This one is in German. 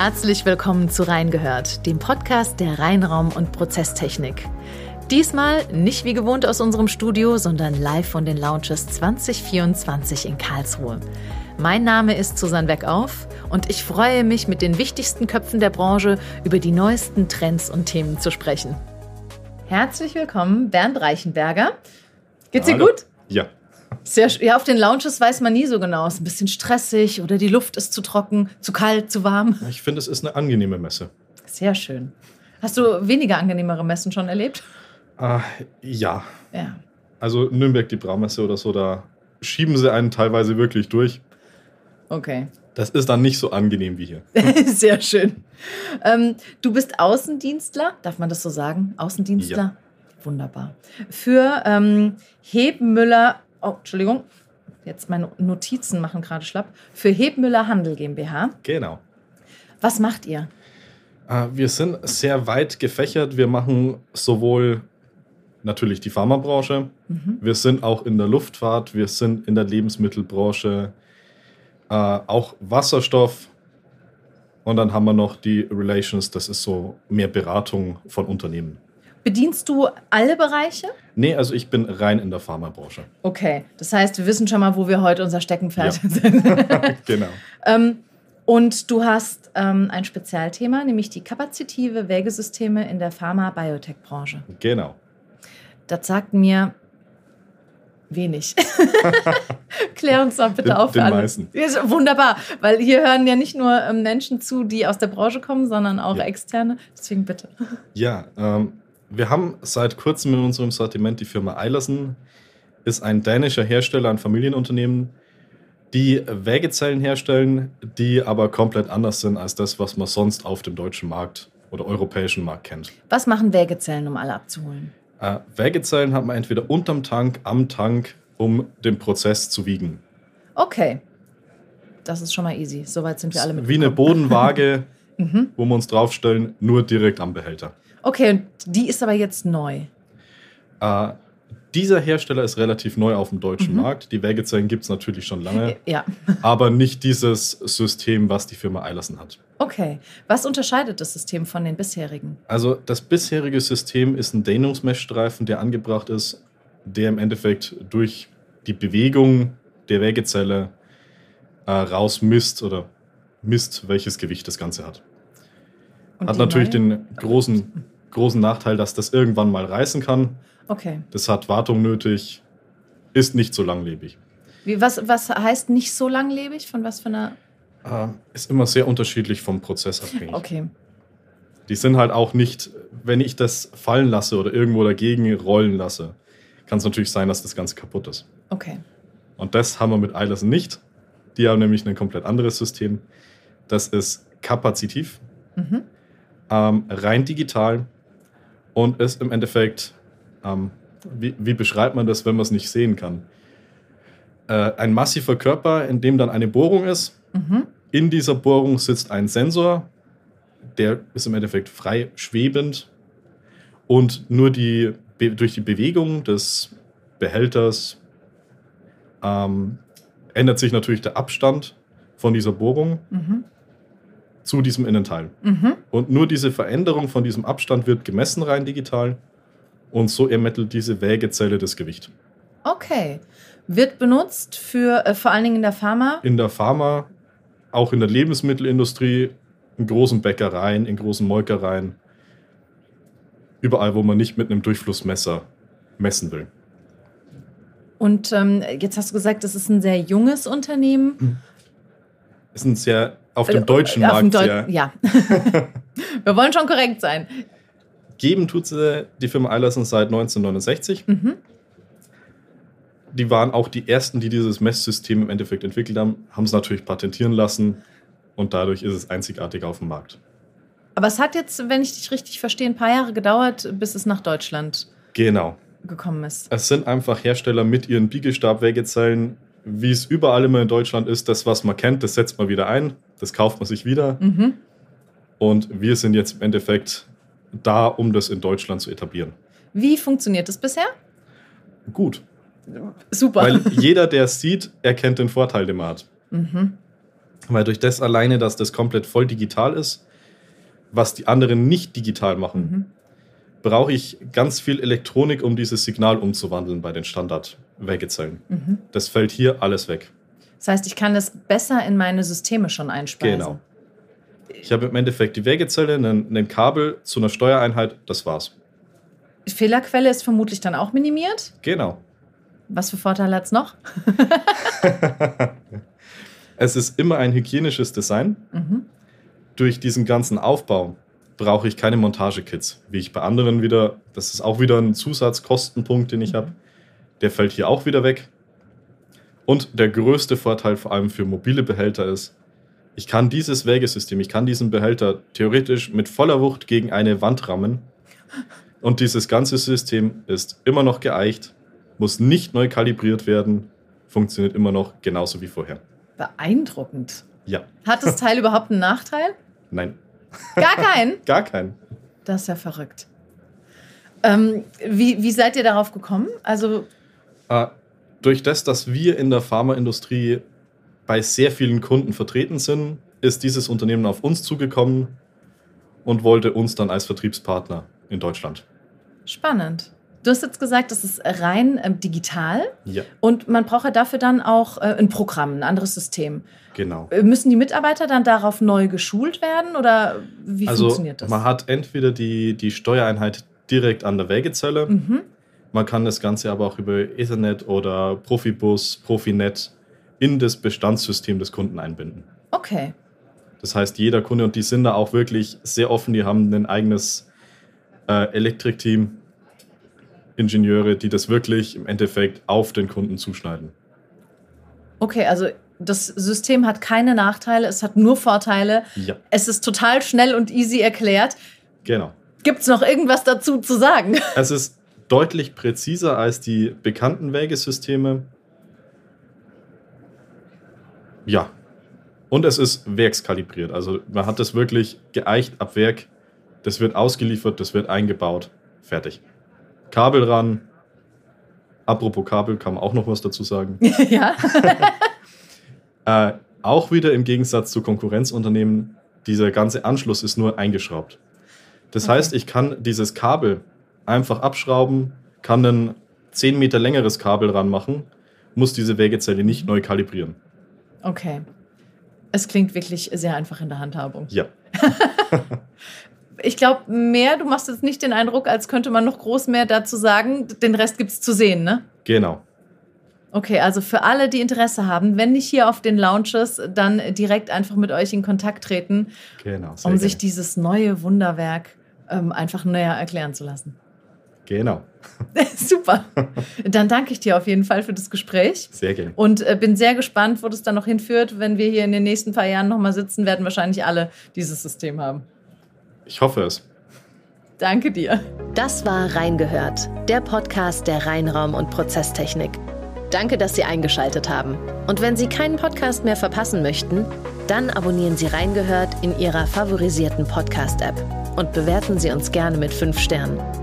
Herzlich willkommen zu Reingehört, dem Podcast der Reinraum- und Prozesstechnik. Diesmal nicht wie gewohnt aus unserem Studio, sondern live von den Lounges 2024 in Karlsruhe. Mein Name ist Susanne Weckauf und ich freue mich, mit den wichtigsten Köpfen der Branche über die neuesten Trends und Themen zu sprechen. Herzlich willkommen, Bernd Reichenberger. Geht's dir gut? Ja. Ja, auf den Lounges weiß man nie so genau. Es ist ein bisschen stressig oder die Luft ist zu trocken, zu kalt, zu warm. Ich finde, es ist eine angenehme Messe. Sehr schön. Hast du weniger angenehmere Messen schon erlebt? Ja. Ja. Also Nürnberg, die Braumesse oder so, da schieben sie einen teilweise wirklich durch. Okay. Das ist dann nicht so angenehm wie hier. Sehr schön. Du bist Außendienstler, darf man das so sagen? Außendienstler? Ja. Wunderbar. Für Hebmüller, Entschuldigung, jetzt meine Notizen machen gerade schlapp. Für Hebmüller Handel GmbH. Genau. Was macht ihr? Wir sind sehr weit gefächert. Wir machen sowohl natürlich die Pharmabranche, wir sind auch in der Luftfahrt, wir sind in der Lebensmittelbranche, auch Wasserstoff. Und dann haben wir noch die Relations, das ist so mehr Beratung von Unternehmen. Bedienst du alle Bereiche? Nee, also ich bin rein in der Pharmabranche. Okay, das heißt, wir wissen schon mal, wo wir heute unser Steckenpferd sind. Genau. Und du hast ein Spezialthema, nämlich die kapazitive Wägesysteme in der Pharma-Biotech-Branche. Genau. Das sagt mir wenig. Klär uns doch bitte auf. Den meisten. Ja, wunderbar, weil hier hören ja nicht nur Menschen zu, die aus der Branche kommen, sondern auch Externe. Deswegen bitte. Ja, wir haben seit kurzem in unserem Sortiment die Firma Eilersen. Ist ein dänischer Hersteller, ein Familienunternehmen, die Wägezellen herstellen, die aber komplett anders sind als das, was man sonst auf dem deutschen Markt oder europäischen Markt kennt. Was machen Wägezellen, um alle abzuholen? Wägezellen hat man entweder unterm Tank, am Tank, um den Prozess zu wiegen. Okay, das ist schon mal easy. Soweit sind wir alle mitgekommen. Wie eine Bodenwaage, wo wir uns draufstellen, nur direkt am Behälter. Okay, und die ist aber jetzt neu. Dieser Hersteller ist relativ neu auf dem deutschen Markt. Die Wägezellen gibt es natürlich schon lange, Ja. aber nicht dieses System, was die Firma Eilersen hat. Okay, was unterscheidet das System von den bisherigen? Also das bisherige System ist ein Dehnungsmessstreifen, der angebracht ist, der im Endeffekt durch die Bewegung der Wägezelle rausmisst oder misst, welches Gewicht das Ganze hat. Und Hat die natürlich neue? den großen Nachteil, dass das irgendwann mal reißen kann. Okay. Das hat Wartung nötig, ist nicht so langlebig. Was heißt nicht so langlebig? Von was für einer... Ist immer sehr unterschiedlich vom Prozess abhängig. Okay. Die sind halt auch nicht, wenn ich das fallen lasse oder irgendwo dagegen rollen lasse, kann es natürlich sein, dass das Ganze kaputt ist. Okay. Und das haben wir mit Eilersen nicht. Die haben nämlich ein komplett anderes System. Das ist kapazitiv, rein digital und ist im Endeffekt, wie beschreibt man das, wenn man es nicht sehen kann? Ein massiver Körper, in dem dann eine Bohrung ist. In dieser Bohrung sitzt ein Sensor, der ist im Endeffekt frei schwebend und nur durch die Bewegung des Behälters ändert sich natürlich der Abstand von dieser Bohrung zu diesem Innenteil. Und nur diese Veränderung von diesem Abstand wird gemessen rein digital und so ermittelt diese Wägezelle das Gewicht. Okay. Wird benutzt für vor allen Dingen in der Pharma? In der Pharma, auch in der Lebensmittelindustrie, in großen Bäckereien, in großen Molkereien. Überall, wo man nicht mit einem Durchflussmesser messen will. Und jetzt hast du gesagt, das ist ein sehr junges Unternehmen. Ist ein sehr, auf dem deutschen Markt sehr... Ja. Wir wollen schon korrekt sein. Geben tut sie die Firma Eilersen seit 1969. Die waren auch die ersten, die dieses Messsystem im Endeffekt entwickelt haben, haben es natürlich patentieren lassen und dadurch ist es einzigartig auf dem Markt. Aber es hat jetzt, wenn ich dich richtig verstehe, ein paar Jahre gedauert, bis es nach Deutschland gekommen ist. Es sind einfach Hersteller mit ihren Biegestab-Wägezellen, wie es überall immer in Deutschland ist, das, was man kennt, das setzt man wieder ein, das kauft man sich wieder. Und wir sind jetzt im Endeffekt da, um das in Deutschland zu etablieren. Wie funktioniert das bisher? Gut. Super. Weil jeder, der es sieht, erkennt den Vorteil, den man hat. Weil durch das alleine, dass das komplett voll digital ist, was die anderen nicht digital machen, brauche ich ganz viel Elektronik, um dieses Signal umzuwandeln bei den Standard-Wägezellen. Das fällt hier alles weg. Das heißt, ich kann das besser in meine Systeme schon einspeisen. Genau. Ich habe im Endeffekt die Wägezelle, ein Kabel zu einer Steuereinheit, das war's. Die Fehlerquelle ist vermutlich dann auch minimiert? Genau. Was für Vorteile hat es noch? Es ist immer ein hygienisches Design. Durch diesen ganzen Aufbau brauche ich keine Montagekits, wie ich bei anderen wieder, das ist auch wieder ein Zusatzkostenpunkt, den ich habe. Der fällt hier auch wieder weg. Und der größte Vorteil vor allem für mobile Behälter ist, ich kann dieses Wägesystem, ich kann diesen Behälter theoretisch mit voller Wucht gegen eine Wand rammen. Und dieses ganze System ist immer noch geeicht, muss nicht neu kalibriert werden, funktioniert immer noch genauso wie vorher. Beeindruckend. Ja. Hat das Teil überhaupt einen Nachteil? Nein. Gar keinen? Gar keinen. Das ist ja verrückt. Wie seid ihr darauf gekommen? Also durch das, dass wir in der Pharmaindustrie bei sehr vielen Kunden vertreten sind, ist dieses Unternehmen auf uns zugekommen und wollte uns dann als Vertriebspartner in Deutschland. Spannend. Du hast jetzt gesagt, das ist rein digital. Ja. Und man braucht ja dafür dann auch ein Programm, ein anderes System. Genau. Müssen die Mitarbeiter dann darauf neu geschult werden oder wie funktioniert das? Man hat entweder die Steuereinheit direkt an der Wägezelle. Man kann das Ganze aber auch über Ethernet oder Profibus, Profinet in das Bestandssystem des Kunden einbinden. Okay. Das heißt, jeder Kunde, und die sind da auch wirklich sehr offen, die haben ein eigenes Elektrikteam, Ingenieure, die das wirklich im Endeffekt auf den Kunden zuschneiden. Okay, also das System hat keine Nachteile, es hat nur Vorteile. Ja. Es ist total schnell und easy erklärt. Genau. Gibt es noch irgendwas dazu zu sagen? Es ist deutlich präziser als die bekannten Wägesysteme. Ja. Und es ist werkskalibriert. Also man hat das wirklich geeicht ab Werk. Das wird ausgeliefert, das wird eingebaut. Fertig. Kabel ran. Apropos Kabel, kann man auch noch was dazu sagen. Ja. Auch wieder im Gegensatz zu Konkurrenzunternehmen, dieser ganze Anschluss ist nur eingeschraubt. Das heißt, ich kann dieses Kabel einfach abschrauben, kann ein 10 Meter längeres Kabel ranmachen, muss diese Wägezelle nicht neu kalibrieren. Okay. Es klingt wirklich sehr einfach in der Handhabung. Ja. Ich glaube, du machst jetzt nicht den Eindruck, als könnte man noch groß mehr dazu sagen. Den Rest gibt es zu sehen, ne? Genau. Okay, also für alle, die Interesse haben, wenn nicht hier auf den Lounges, dann direkt einfach mit euch in Kontakt treten, Genau, um sich dieses neue Wunderwerk einfach näher erklären zu lassen. Genau. Super. Dann danke ich dir auf jeden Fall für das Gespräch. Sehr gerne. Und bin sehr gespannt, wo das dann noch hinführt. Wenn wir hier in den nächsten paar Jahren nochmal sitzen, werden wahrscheinlich alle dieses System haben. Ich hoffe es. Danke dir. Das war Reingehört, der Podcast der Reinraum- und Prozesstechnik. Danke, dass Sie eingeschaltet haben. Und wenn Sie keinen Podcast mehr verpassen möchten, dann abonnieren Sie Reingehört in Ihrer favorisierten Podcast-App und bewerten Sie uns gerne mit 5 Sternen.